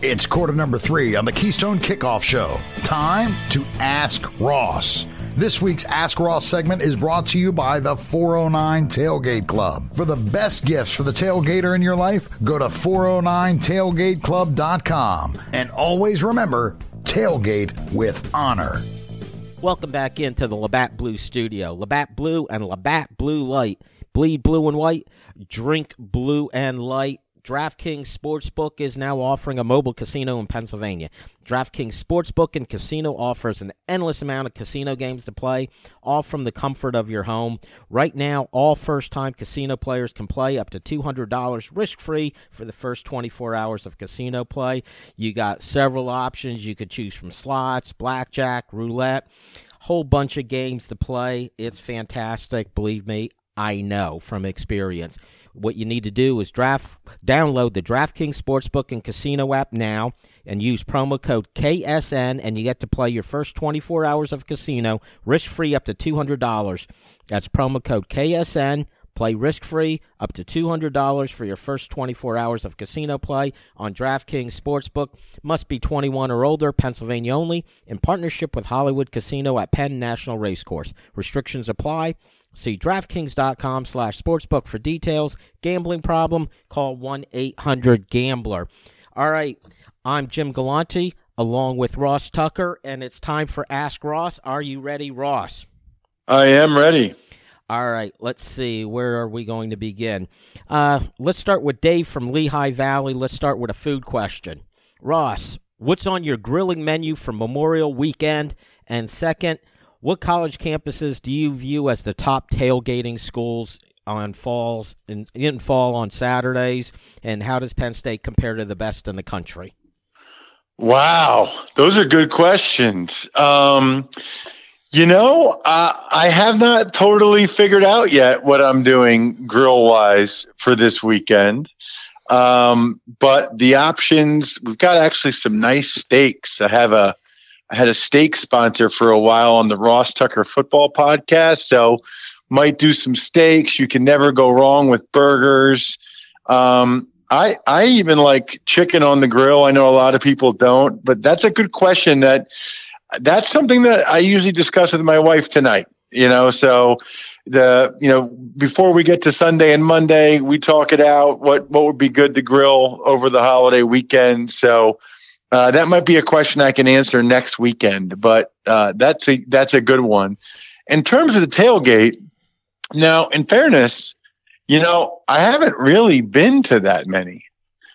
It's quarter number 3 on the Keystone Kickoff Show. Time to Ask Ross. This week's Ask Ross segment is brought to you by the 409 Tailgate Club. For the best gifts for the tailgater in your life, go to 409tailgateclub.com. And always remember, tailgate with honor. Welcome back into the Labatt Blue Studio. Labatt Blue and Labatt Blue Light. Bleed blue and white, drink blue and light. DraftKings Sportsbook is now offering a mobile casino in Pennsylvania. DraftKings Sportsbook and Casino offers an endless amount of casino games to play, all from the comfort of your home. Right now, all first-time casino players can play up to $200 risk-free for the first 24 hours of casino play. You got several options. You could choose from slots, blackjack, roulette, whole bunch of games to play. It's fantastic. Believe me, I know from experience. What you need to do is download the DraftKings Sportsbook and Casino app now and use promo code KSN, and you get to play your first 24 hours of casino risk-free up to $200. That's promo code KSN. Play risk-free up to $200 for your first 24 hours of casino play on DraftKings Sportsbook. Must be 21 or older, Pennsylvania only, in partnership with Hollywood Casino at Penn National Racecourse. Restrictions apply. See DraftKings.com/sportsbook for details. Gambling problem? Call 1-800-GAMBLER. All right, I'm Jim Galante along with Ross Tucker, and it's time for Ask Ross. Are you ready, Ross? I am ready. All right, let's see. Where are we going to begin? Let's start with Dave from Lehigh Valley. Let's start with a food question. Ross, what's on your grilling menu for Memorial Weekend? And second, what college campuses do you view as the top tailgating schools in fall on Saturdays? And how does Penn State compare to the best in the country? Wow, those are good questions. I have not totally figured out yet what I'm doing grill-wise for this weekend. But the options, we've got actually some nice steaks. I had a steak sponsor for a while on the Ross Tucker Football Podcast, so might do some steaks. You can never go wrong with burgers. I even like chicken on the grill. I know a lot of people don't, but that's a good question. That's something that I usually discuss with my wife tonight. So before we get to Sunday and Monday, we talk it out. What would be good to grill over the holiday weekend? So. That might be a question I can answer next weekend, but that's a good one. In terms of the tailgate, now, in fairness, I haven't really been to that many.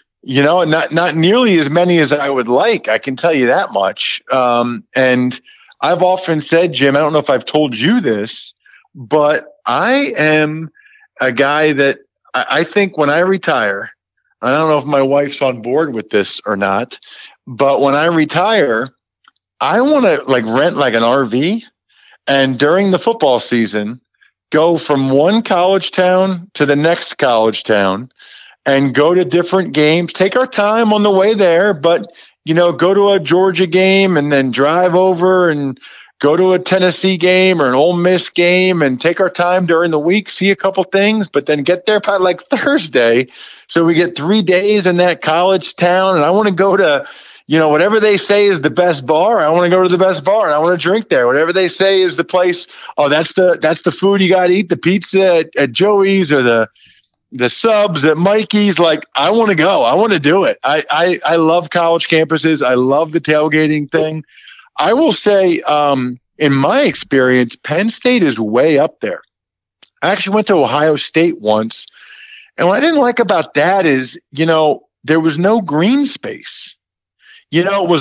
Not nearly as many as I would like. I can tell you that much. And I've often said, Jim, I don't know if I've told you this, but I am a guy that I think when I retire, I don't know if my wife's on board with this or not, but when I retire, I want to rent an RV, and during the football season, go from one college town to the next college town and go to different games, take our time on the way there, but, go to a Georgia game and then drive over and go to a Tennessee game or an Ole Miss game and take our time during the week, see a couple things, but then get there by Thursday. So we get 3 days in that college town, and I want to go to whatever they say is the best bar, I want to go to the best bar and I want to drink there. Whatever they say is the place, that's the food you got to eat, the pizza at Joey's or the subs at Mikey's. I want to go. I want to do it. I love college campuses. I love the tailgating thing. I will say, in my experience, Penn State is way up there. I actually went to Ohio State once, and what I didn't like about that is, there was no green space. It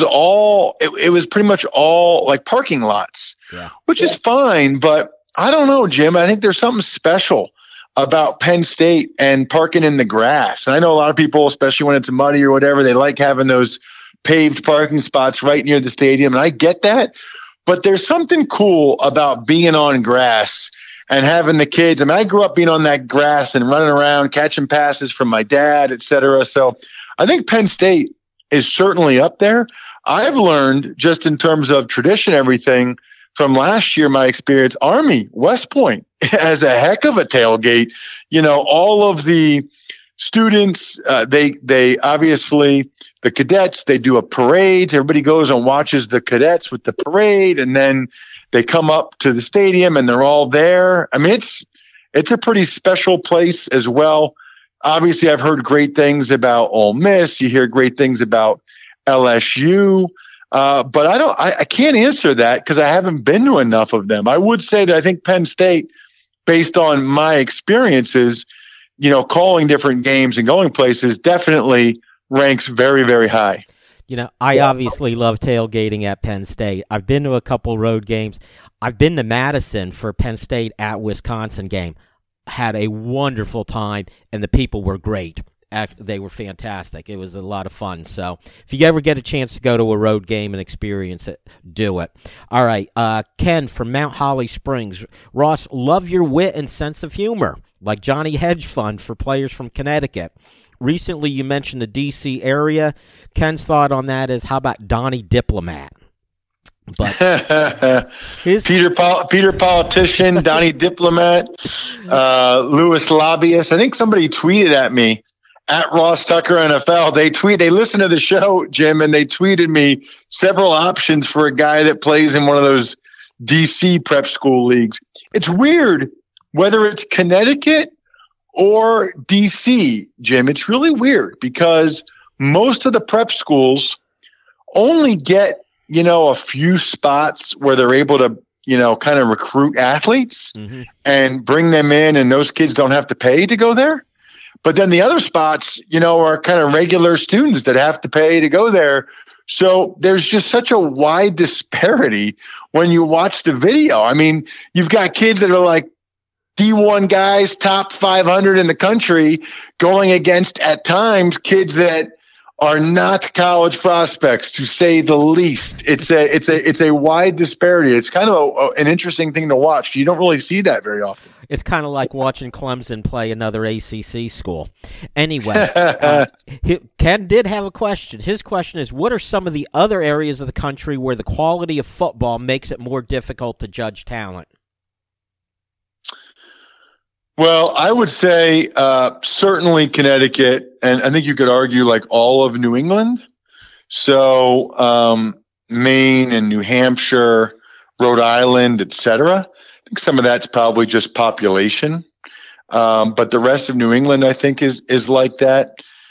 was pretty much all parking lots, which is fine. But I don't know, Jim. I think there's something special about Penn State and parking in the grass. And I know a lot of people, especially when it's muddy or whatever, they like having those paved parking spots right near the stadium. And I get that. But there's something cool about being on grass and having the kids. I grew up being on that grass and running around, catching passes from my dad, et cetera. So I think Penn State is certainly up there. I've learned, just in terms of tradition, everything from last year, my experience, Army, West Point has a heck of a tailgate. All of the students, they obviously, the cadets, they do a parade. Everybody goes and watches the cadets with the parade, and then they come up to the stadium and they're all there. I mean, it's a pretty special place as well. Obviously, I've heard great things about Ole Miss. You hear great things about LSU. But I can't answer that because I haven't been to enough of them. I would say that I think Penn State, based on my experiences, calling different games and going places, definitely ranks very, very high. I obviously love tailgating at Penn State. I've been to a couple road games. I've been to Madison for Penn State at Wisconsin game. Had a wonderful time, and the people were great. They were fantastic. It was a lot of fun. So if you ever get a chance to go to a road game and experience it, do it. All right, Ken from Mount Holly Springs. Ross, love your wit and sense of humor, like Johnny Hedge Fund for players from Connecticut. Recently, you mentioned the D.C. area. Ken's thought on that is, how about Donnie Diplomat? But Peter Politician, Donnie Diplomat, Lewis Lobbyist. I think somebody tweeted at me at Ross Tucker NFL. They listened to the show, Jim, and they tweeted me several options for a guy that plays in one of those DC prep school leagues. It's weird whether it's Connecticut or DC, Jim. It's really weird because most of the prep schools only get, a few spots where they're able to, kind of recruit athletes and bring them in, and those kids don't have to pay to go there. But then the other spots, are kind of regular students that have to pay to go there. So there's just such a wide disparity when you watch the video. I mean, you've got kids that are like D1 guys, top 500 in the country, going against, at times, kids that are not college prospects, to say the least. It's a wide disparity. It's kind of an interesting thing to watch. You don't really see that very often. It's kind of like watching Clemson play another ACC school. Anyway, Ken did have a question. His question is, what are some of the other areas of the country where the quality of football makes it more difficult to judge talent? Well, I would say certainly Connecticut, and I think you could argue like all of New England. So Maine and New Hampshire, Rhode Island, etc. I think some of that's probably just population. But the rest of New England, I think, is like that.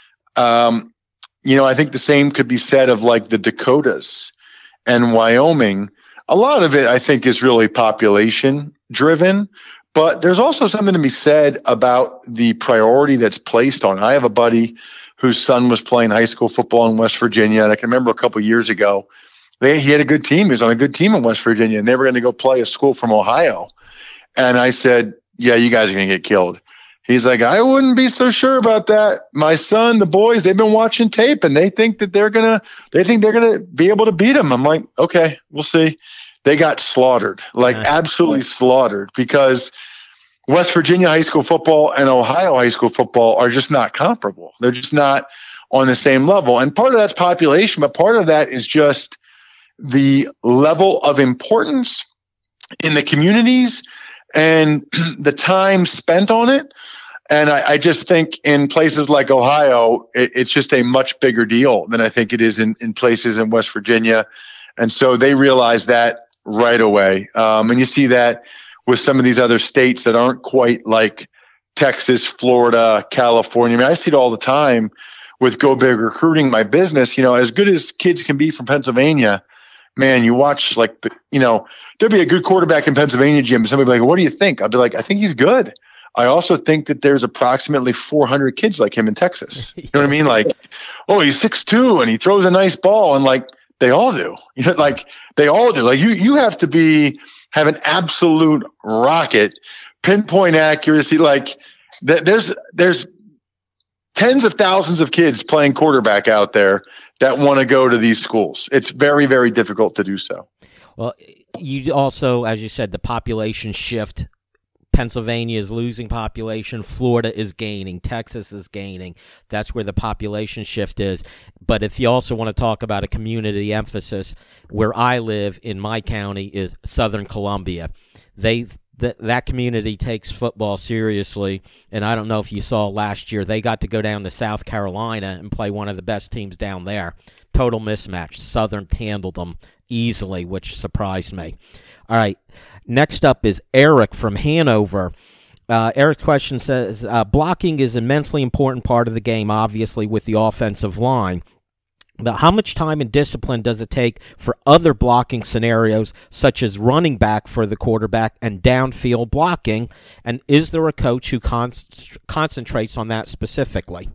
I think the same could be said of like the Dakotas and Wyoming. A lot of it, I think, is really population driven. But there's also something to be said about the priority that's placed on. I have a buddy whose son was playing high school football in West Virginia, and I can remember a couple of years ago, he had a good team. He was on a good team in West Virginia, and they were going to go play a school from Ohio. And I said, yeah, you guys are going to get killed. He's like, I wouldn't be so sure about that. My son, the boys, they've been watching tape, and they think they're going to be able to beat them. I'm like, okay, we'll see. They got slaughtered, absolutely slaughtered, because West Virginia high school football and Ohio high school football are just not comparable. They're just not on the same level. And part of that's population, but part of that is just the level of importance in the communities and the time spent on it. And I just think in places like Ohio, it's just a much bigger deal than I think it is in places in West Virginia. And so they realize that right away. And you see that with some of these other states that aren't quite like Texas, Florida, California. I mean, I see it all the time with Go Big Recruiting, my business. As good as kids can be from Pennsylvania, man, you watch there'll be a good quarterback in Pennsylvania, Jim. And somebody will be like, what do you think? I'll be like, I think he's good. I also think that there's approximately 400 kids like him in Texas. You know what I mean? Like, oh, he's 6'2" and he throws a nice ball, and like they all do. They all do. Like you have to have an absolute rocket, pinpoint accuracy. Like there's tens of thousands of kids playing quarterback out there that want to go to these schools. It's very, very difficult to do so. Well, you also, as you said, the population shift. Pennsylvania is losing population. Florida is gaining. Texas is gaining. That's where the population shift is. But if you also want to talk about a community emphasis, where I live in my county is Southern Columbia. They that community takes football seriously, and I don't know if you saw last year, they got to go down to South Carolina and play one of the best teams down there. Total mismatch. Southern handled them easily, which surprised me. All right, next up is Eric from Hanover. Eric's question says, blocking is an immensely important part of the game, obviously, with the offensive line. But how much time and discipline does it take for other blocking scenarios, such as running back for the quarterback and downfield blocking? And is there a coach who concentrates on that specifically?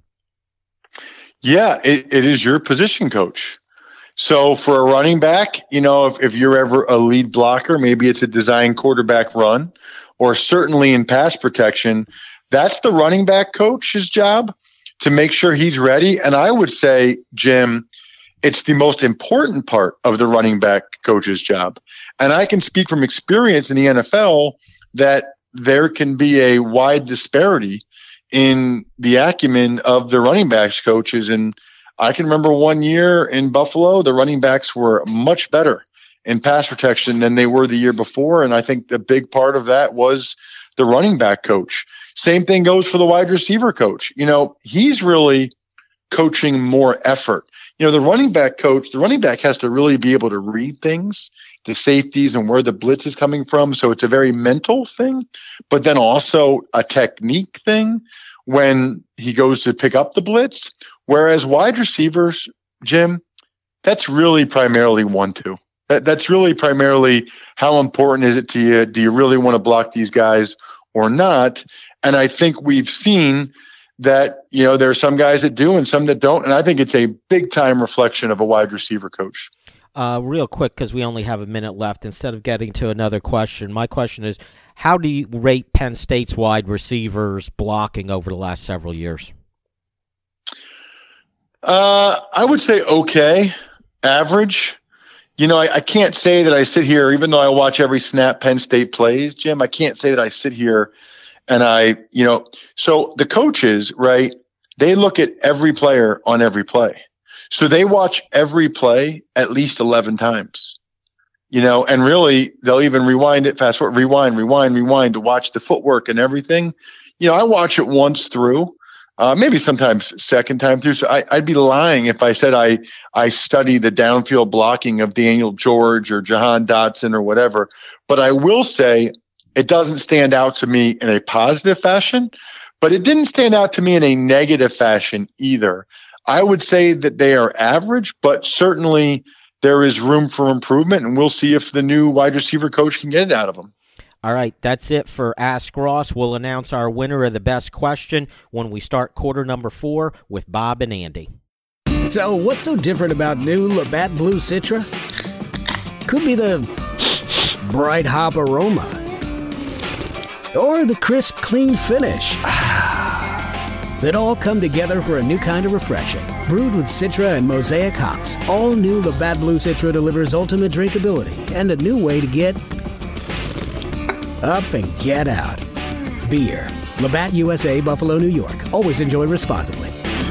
Yeah, it is your position coach. So for a running back, if you're ever a lead blocker, maybe it's a design quarterback run, or certainly in pass protection, that's the running back coach's job to make sure he's ready. And I would say, Jim, it's the most important part of the running back coach's job. And I can speak from experience in the NFL that there can be a wide disparity in the acumen of the running backs coaches. And I can remember one year in Buffalo, the running backs were much better in pass protection than they were the year before. And I think the big part of that was the running back coach. Same thing goes for the wide receiver coach. He's really coaching more effort. The running back coach, the running back has to really be able to read things, the safeties and where the blitz is coming from. So it's a very mental thing, but then also a technique thing when he goes to pick up the blitz. Whereas wide receivers, Jim, that's really primarily 1-2. That's really primarily how important is it to you? Do you really want to block these guys or not? And I think we've seen that, there are some guys that do and some that don't. And I think it's a big time reflection of a wide receiver coach. Real quick, because we only have a minute left, instead of getting to another question, my question is, how do you rate Penn State's wide receivers blocking over the last several years? I would say okay, average. I can't say that I sit here, even though I watch every snap Penn State plays, Jim, I can't say that I sit here and so the coaches, right, they look at every player on every play. So they watch every play at least 11 times, and really they'll even rewind it, fast forward, rewind to watch the footwork and everything. I watch it once through. Maybe sometimes second time through. So I'd be lying if I said I study the downfield blocking of Daniel George or Jahan Dotson or whatever. But I will say it doesn't stand out to me in a positive fashion, but it didn't stand out to me in a negative fashion either. I would say that they are average, but certainly there is room for improvement, and we'll see if the new wide receiver coach can get it out of them. All right, that's it for Ask Ross. We'll announce our winner of the best question when we start quarter number 4 with Bob and Andy. So what's so different about new Labatt Blue Citra? Could be the bright hop aroma, or the crisp, clean finish. That all come together for a new kind of refreshing. Brewed with Citra and Mosaic hops, all new Labatt Blue Citra delivers ultimate drinkability and a new way to get up and get out. Beer. Labatt USA, Buffalo, New York. Always enjoy responsibly.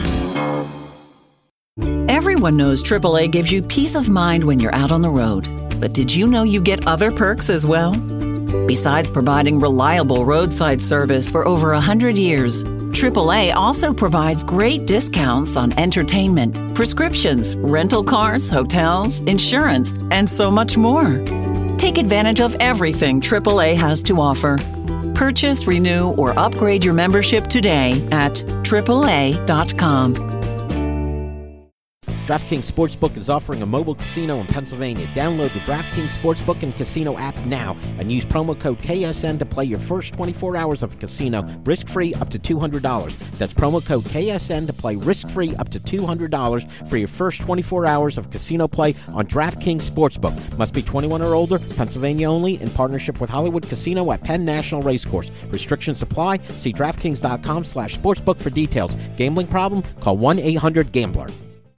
Everyone knows AAA gives you peace of mind when you're out on the road. But did you know you get other perks as well? Besides providing reliable roadside service for over 100 years, AAA also provides great discounts on entertainment, prescriptions, rental cars, hotels, insurance, and so much more. Take advantage of everything AAA has to offer. Purchase, renew, or upgrade your membership today at AAA.com. DraftKings Sportsbook is offering a mobile casino in Pennsylvania. Download the DraftKings Sportsbook and Casino app now and use promo code KSN to play your first 24 hours of casino risk-free up to $200. That's promo code KSN to play risk-free up to $200 for your first 24 hours of casino play on DraftKings Sportsbook. Must be 21 or older, Pennsylvania only, in partnership with Hollywood Casino at Penn National Racecourse. Restrictions apply. See DraftKings.com/sportsbook for details. Gambling problem? Call 1-800-GAMBLER.